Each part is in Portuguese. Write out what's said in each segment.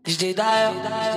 DJ Dael.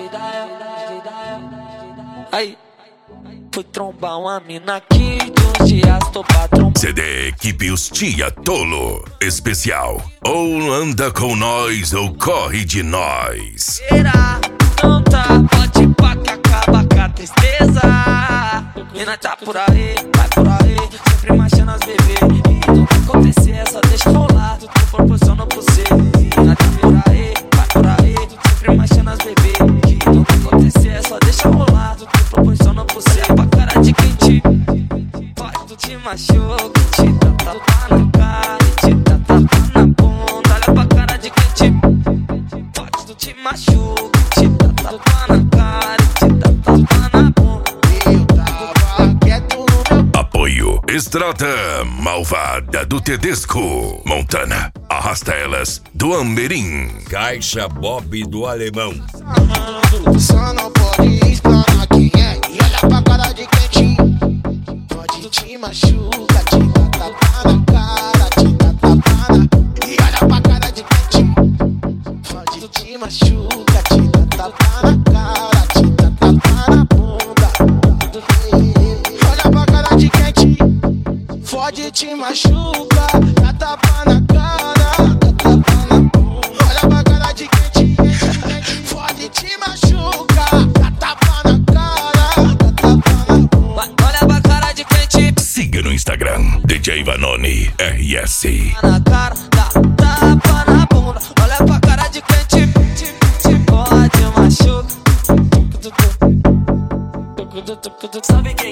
Aí, fui trombar uma mina aqui de uns dias, tô pra trombar. CD Equipe Os Tia Tolo Especial. Ou anda com nós ou corre de nós. Será? Então tá, pode ir pra que acaba com a tristeza. Mina tá por aí, vai por aí, sempre marchando as bebês. E tudo que acontecer, só deixa rolar, tudo que proporciona pra você. Mina tá por aí, vai por aí, sempre marchando as bebês. E tudo que acontecer, só deixa rolar, tudo que proporciona pra você. Olha pra cara de quem te faz, tu te machuca, te dá tapa na cara, te dá tapa na bunda. Olha pra cara de quem te faz, tu te machuca, te dá tapa na cara, te dá tapa na bunda. Apoio Estrada Malvada do Tedesco Montana. Arrasta elas do Amerim. Caixa Bob do Alemão. Só não pode explanar quem é. E olha pra cara de quem te pode te machuca, te dá tapa na cara, te dá tapa na. E olha pra cara de quem te pode te machuca, te dá tapa na cara, te dá tapa na bunda. Olha pra cara de quem te pode te machuca, dá tapa na cara, dá tapa na bunda. Olha pra cara de quem te pode te machuca, dá tapa na cara, dá tapa na bunda. Olha pra cara de quem te Siga no Instagram DJ Vanoni RS. na cara, dá tapa na bunda. Olha pra cara de quem te pode machuca. Sabe que